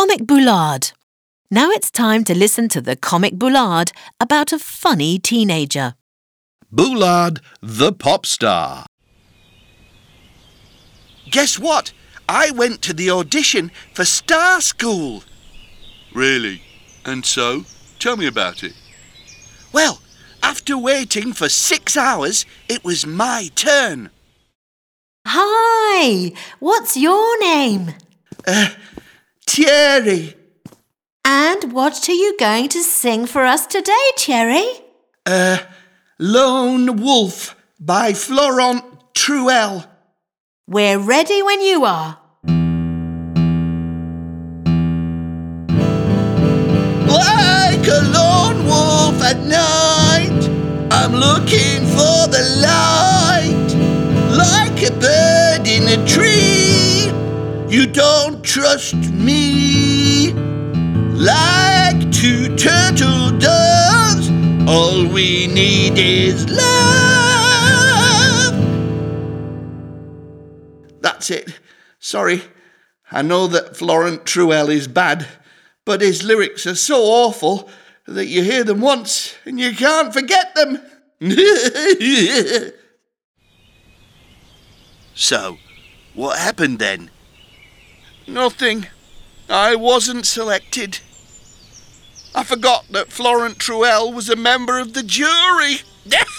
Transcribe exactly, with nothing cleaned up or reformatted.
Comic Boulard. Now it's time to listen to the Comic Boulard about a funny teenager. Boulard the Pop Star. Guess what? I went to the audition for Star School. Really? And so? Tell me about it. Well, after waiting for six hours, it was my turn. Hi, what's your name? Uh, Thierry. And what are you going to sing for us today, Thierry? Uh, Lone Wolf by Florent Truel. We're ready when you are. Like a lone wolf at night, I'm looking for the light. Like a bird in a tree, you don't trust me. Like two turtle doves, all we need is love. That's it. Sorry. I know that Florent Truel is bad, but his lyrics are so awful that you hear them once and you can't forget them. So, what happened then? Nothing. I wasn't selected. I forgot that Florent Truel was a member of the jury.